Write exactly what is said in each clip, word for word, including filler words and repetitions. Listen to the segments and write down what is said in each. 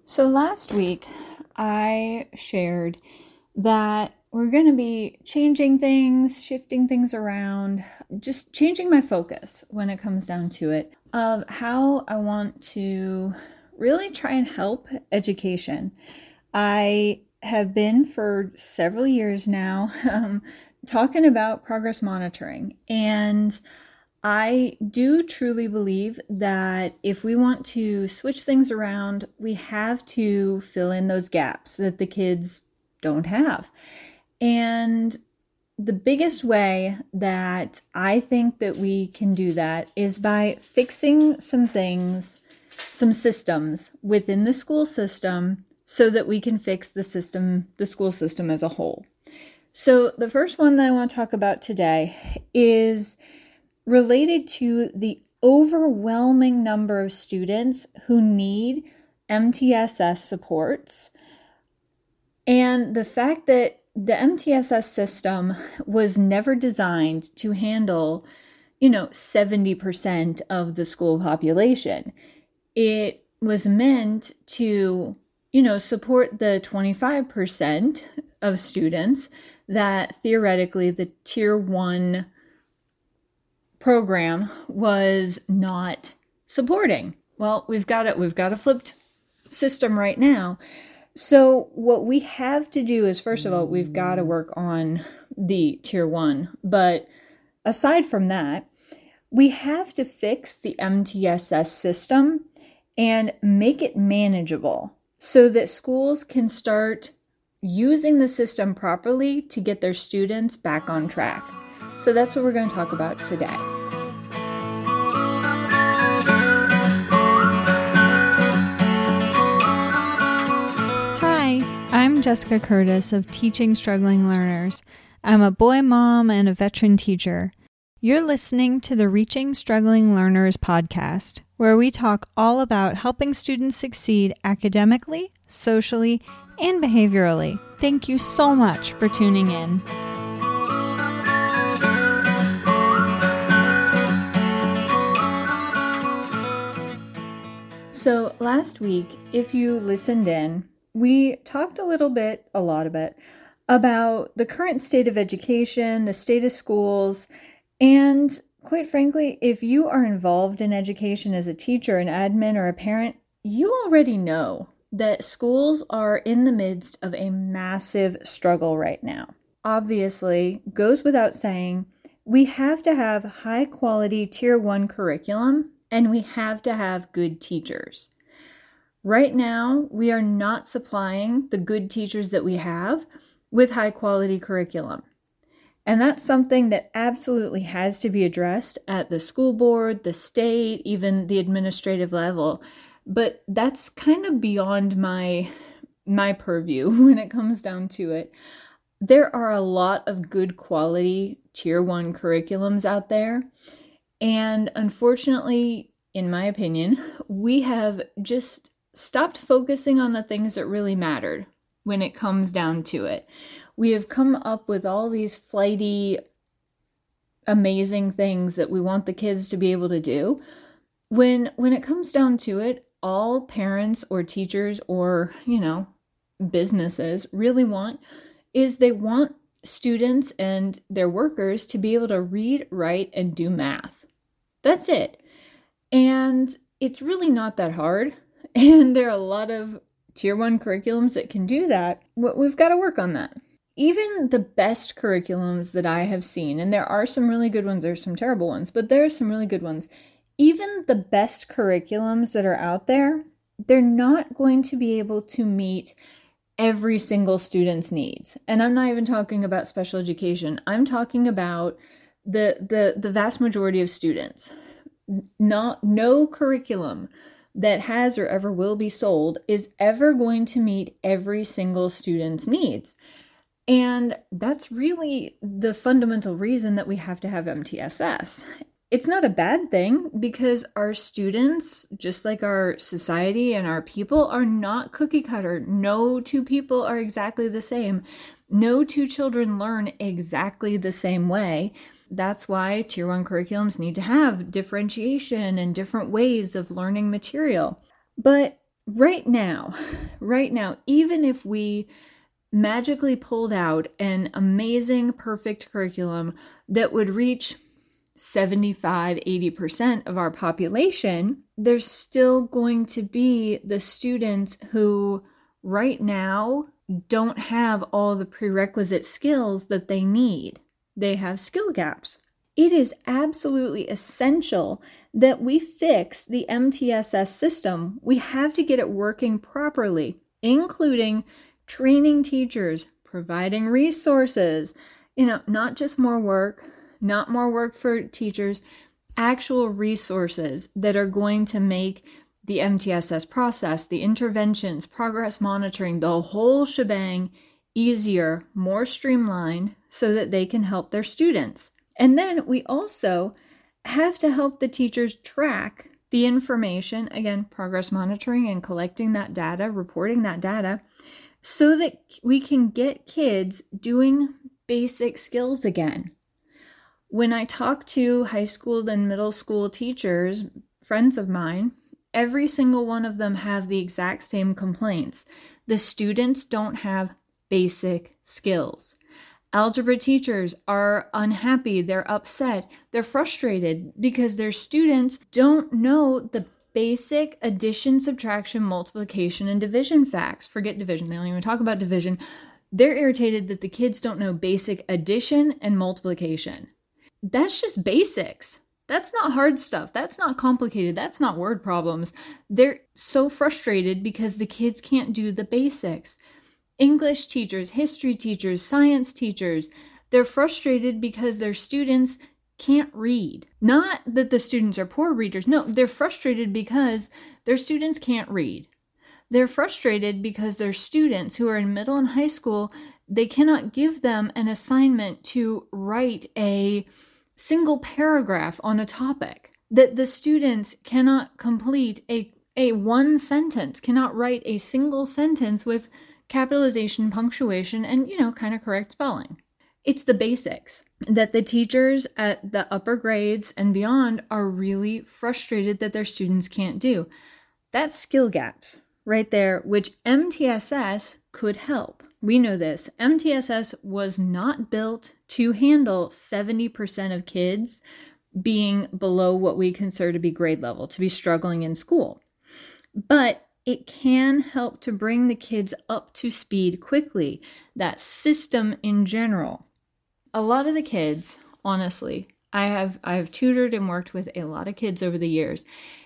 So last week, I shared that we're going to be changing things, shifting things around, just changing my focus when it comes down to it, of how I want to really try and help education. I have been for several years now um, talking about progress monitoring, and I do truly believe that if we want to switch things around, we have to fill in those gaps that the kids don't have. And the biggest way that I think that we can do that is by fixing some things, some systems within the school system so that we can fix the system, the school system as a whole. So the first one that I want to talk about today is related to the overwhelming number of students who need M T S S supports, and the fact that the M T S S system was never designed to handle, you know, seventy percent of the school population. It was meant to, you know, support the twenty-five percent of students that theoretically the tier one program was not supporting. Well, we've got it. We've got a flipped system right now. So what we have to do is, first of all, we've got to work on the tier one. But aside from that, we have to fix the M T S S system and make it manageable so that schools can start using the system properly to get their students back on track. So that's what we're going to talk about today. Hi, I'm Jessica Curtis of Teaching Struggling Learners. I'm a boy mom and a veteran teacher. You're listening to the Reaching Struggling Learners podcast, where we talk all about helping students succeed academically, socially, and behaviorally. Thank you so much for tuning in. So last week, if you listened in, we talked a little bit, a lot of it, about the current state of education, the state of schools, and quite frankly, if you are involved in education as a teacher, an admin, or a parent, you already know that schools are in the midst of a massive struggle right now. Obviously, goes without saying, we have to have high quality tier one curriculum, and we have to have good teachers. Right now, we are not supplying the good teachers that we have with high quality curriculum. And that's something that absolutely has to be addressed at the school board, the state, even the administrative level. But that's kind of beyond my, my purview when it comes down to it. There are a lot of good quality tier one curriculums out there. And unfortunately, in my opinion, we have just stopped focusing on the things that really mattered when it comes down to it. We have come up with all these flighty, amazing things that we want the kids to be able to do. When, when it comes down to it, all parents or teachers or, you know, businesses really want is they want students and their workers to be able to read, write, and do math. That's it. And it's really not that hard. And there are a lot of tier one curriculums that can do that. We've got to work on that. Even the best curriculums that I have seen, and there are some really good ones, there's some terrible ones, but there are some really good ones. Even the best curriculums that are out there, they're not going to be able to meet every single student's needs. And I'm not even talking about special education. I'm talking about the the the vast majority of students. Not no curriculum that has or ever will be sold is ever going to meet every single student's needs. And that's really the fundamental reason that we have to have M T S S. It's not a bad thing because our students, just like our society and our people, are not cookie cutter. No two people are exactly the same. No two children learn exactly the same way. That's why tier one curriculums need to have differentiation and different ways of learning material. But right now, right now, even if we magically pulled out an amazing, perfect curriculum that would reach seventy-five, eighty percent of our population, there's still going to be the students who right now don't have all the prerequisite skills that they need. They have skill gaps. It is absolutely essential that we fix the M T S S system. We have to get it working properly, including training teachers, providing resources, you know, not just more work, not more work for teachers, actual resources that are going to make the M T S S process, the interventions, progress monitoring, the whole shebang easier, more streamlined, so that they can help their students. And then we also have to help the teachers track the information, again, progress monitoring and collecting that data, reporting that data, so that we can get kids doing basic skills again. When I talk to high school and middle school teachers, friends of mine, every single one of them have the exact same complaints. The students don't have basic skills. Algebra teachers are unhappy, they're upset, they're frustrated because their students don't know the basic addition, subtraction, multiplication, and division facts. Forget division, they don't even talk about division. They're irritated that the kids don't know basic addition and multiplication. That's just basics. That's not hard stuff. That's not complicated. That's not word problems. They're so frustrated because the kids can't do the basics. English teachers, history teachers, science teachers, they're frustrated because their students can't read. Not that the students are poor readers. No, they're frustrated because their students can't read. They're frustrated because their students who are in middle and high school, they cannot give them an assignment to write a single paragraph on a topic. That the students cannot complete a, a one sentence, cannot write a single sentence with capitalization, punctuation, and, you know, kind of correct spelling. It's the basics that the teachers at the upper grades and beyond are really frustrated that their students can't do. That's skill gaps right there, which M T S S could help. We know this. M T S S was not built to handle seventy percent of kids being below what we consider to be grade level, to be struggling in school. But it can help to bring the kids up to speed quickly. That system in general. A lot of the kids, honestly, I have I have tutored and worked with a lot of kids over the years.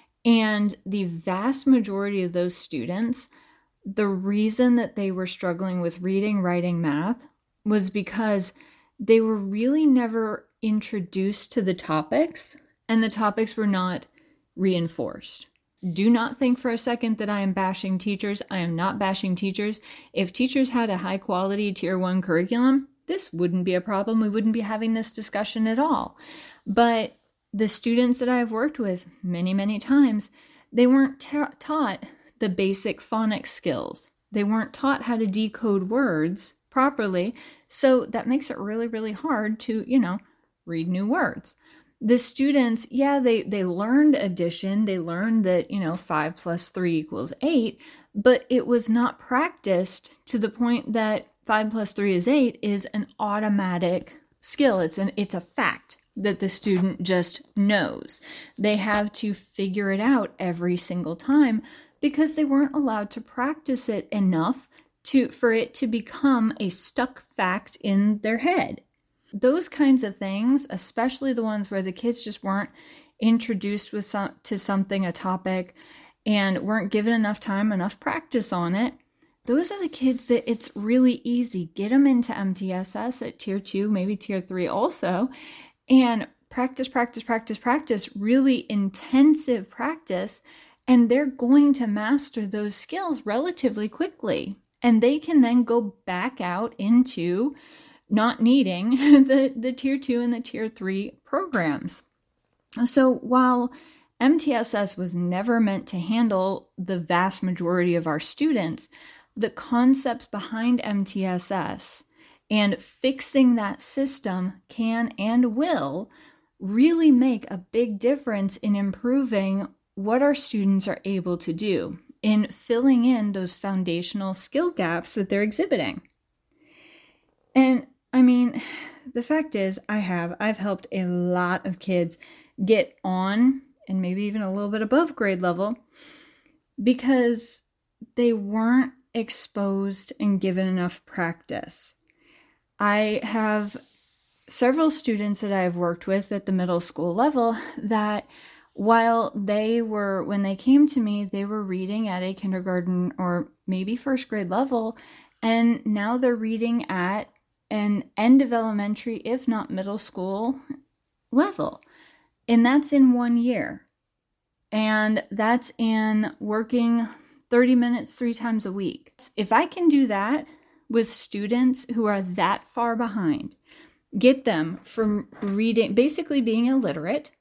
And the vast majority of those students, the reason that they were struggling with reading, writing, math was because they were really never introduced to the topics, and the topics were not reinforced. Do not think for a second that I am bashing teachers. I am not bashing teachers. If teachers had a high quality tier one curriculum, this wouldn't be a problem. We wouldn't be having this discussion at all. But the students that I've worked with many, many times, they weren't ta- taught the basic phonics skills. They weren't taught how to decode words properly. So that makes it really, really hard to, you know, read new words. The students, yeah, they, they learned addition. They learned that, you know, five plus three equals eight, but it was not practiced to the point that five plus three is eight is an automatic skill. It's an, it's a fact that the student just knows. They have to figure it out every single time because they weren't allowed to practice it enough to, for it to become a stuck fact in their head. Those kinds of things, especially the ones where the kids just weren't introduced with some, to something, a topic, and weren't given enough time, enough practice on it, those are the kids that it's really easy. Get them into M T S S at tier two, maybe tier three also, and practice, practice, practice, practice, really intensive practice, and they're going to master those skills relatively quickly. And they can then go back out into not needing the, the tier two and the tier three programs. So while M T S S was never meant to handle the vast majority of our students, the concepts behind M T S S and fixing that system can and will really make a big difference in improving what our students are able to do. in filling in those foundational skill gaps that they're exhibiting. And I mean, the fact is, I have, I've helped a lot of kids get on and maybe even a little bit above grade level because they weren't exposed and given enough practice. I have several students that I've worked with at the middle school level that while they were, when they came to me, they were reading at a kindergarten or maybe first grade level, and now they're reading at an end of elementary, if not middle school level. And that's in one year. And that's in working thirty minutes three times a week. If I can do that with students who are that far behind, get them from reading, basically being illiterate,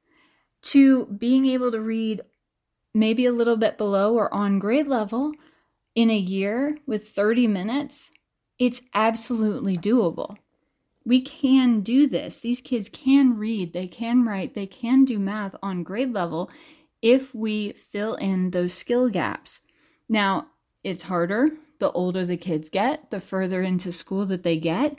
to being able to read maybe a little bit below or on grade level in a year with thirty minutes, it's absolutely doable. We can do this. These kids can read, they can write, they can do math on grade level if we fill in those skill gaps. Now, it's harder the older the kids get, the further into school that they get,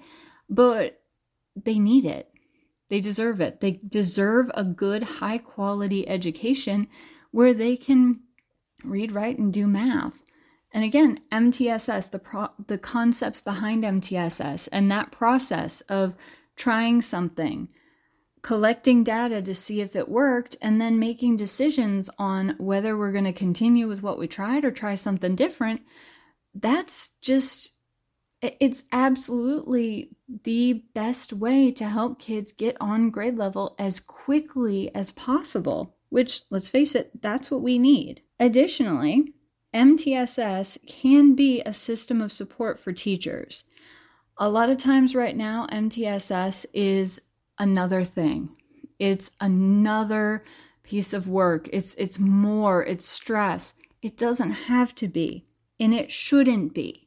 but they need it. They deserve it. They deserve a good, high-quality education where they can read, write, and do math. And again, M T S S, the pro- the concepts behind M T S S, and that process of trying something, collecting data to see if it worked, and then making decisions on whether we're going to continue with what we tried or try something different, that's just, it's absolutely the best way to help kids get on grade level as quickly as possible, which, let's face it, that's what we need. Additionally, M T S S can be a system of support for teachers. A lot of times right now, M T S S is another thing. It's another piece of work. It's it's more, it's stress. It doesn't have to be, and it shouldn't be.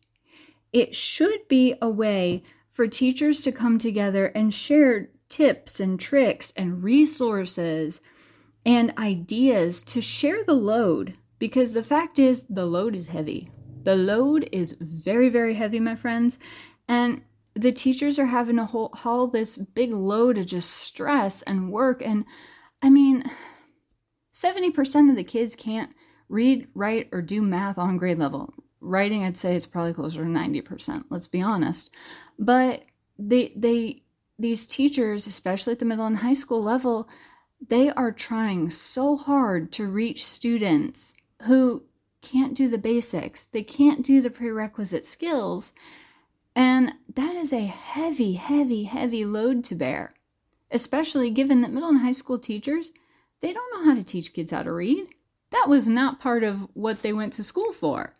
It should be a way for teachers to come together and share tips and tricks and resources and ideas to share the load. Because the fact is, the load is heavy. The load is very, very heavy, my friends. And the teachers are having to haul this big load of just stress and work. And I mean, seventy percent of the kids can't read, write, or do math on grade level. Writing, I'd say it's probably closer to ninety percent, let's be honest. But they, they, these teachers, especially at the middle and high school level, they are trying so hard to reach students who can't do the basics. They can't do the prerequisite skills. And that is a heavy, heavy, heavy load to bear, especially given that middle and high school teachers, they don't know how to teach kids how to read. That was not part of what they went to school for.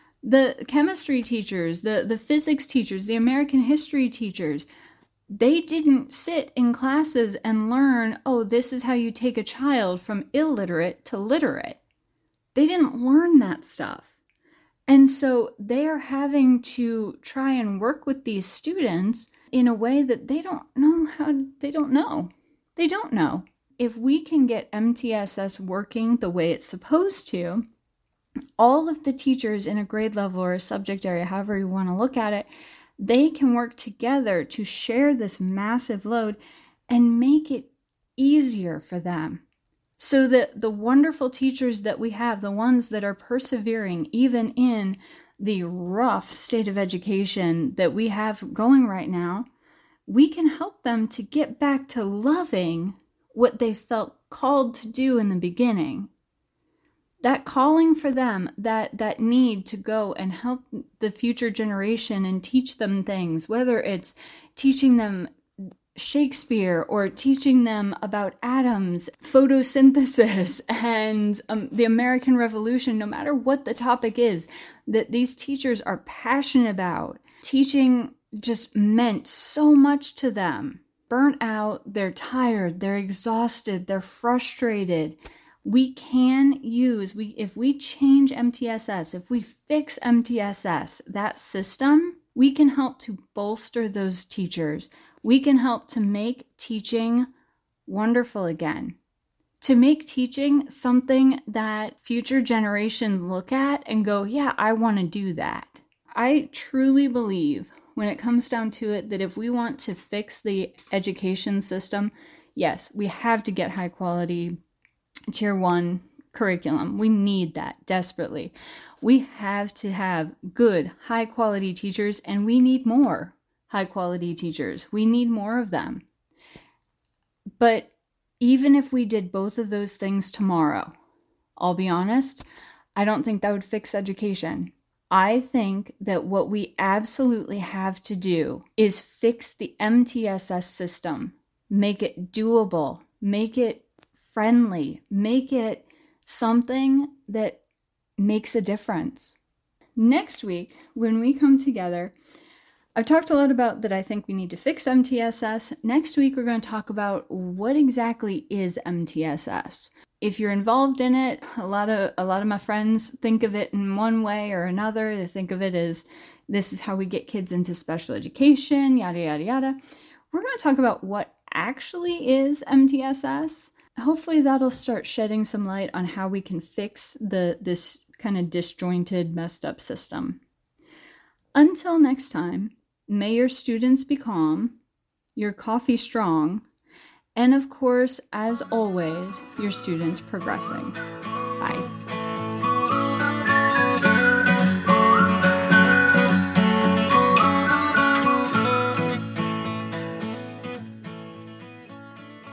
The chemistry teachers, the, the physics teachers, the American history teachers, they didn't sit in classes and learn, oh, this is how you take a child from illiterate to literate. They didn't learn that stuff. And so they are having to try and work with these students in a way that they don't know how, they don't know. They don't know. If we can get M T S S working the way it's supposed to, all of the teachers in a grade level or a subject area, however you want to look at it, they can work together to share this massive load and make it easier for them. So that the wonderful teachers that we have, the ones that are persevering even in the rough state of education that we have going right now, we can help them to get back to loving what they felt called to do in the beginning. That calling for them, that, that need to go and help the future generation and teach them things, whether it's teaching them Shakespeare or teaching them about atoms, photosynthesis, and um, the American Revolution, no matter what the topic is, that these teachers are passionate about. Teaching just meant so much to them. Burnt out, they're tired, they're exhausted, they're frustrated. We can use, we if we change M T S S, if we fix M T S S, that system, we can help to bolster those teachers. We can help to make teaching wonderful again, to make teaching something that future generations look at and go, yeah, I want to do that. I truly believe when it comes down to it that if we want to fix the education system, yes, we have to get high quality tier one curriculum. We need that desperately. We have to have good, high quality teachers, and we need more high quality teachers. We need more of them. But even if we did both of those things tomorrow, I'll be honest, I don't think that would fix education. I think that what we absolutely have to do is fix the M T S S system, make it doable, make it friendly, make it something that makes a difference. Next week, when we come together, I've talked a lot about that I think we need to fix M T S S. Next week, we're going to talk about what exactly is M T S S. If you're involved in it, a lot of a lot of my friends think of it in one way or another. They think of it as this is how we get kids into special education, yada, yada, yada. We're going to talk about what actually is M T S S. Hopefully that'll start shedding some light on how we can fix the this kind of disjointed, messed up system. Until next time, may your students be calm, your coffee strong, and of course, as always, your students progressing. Bye.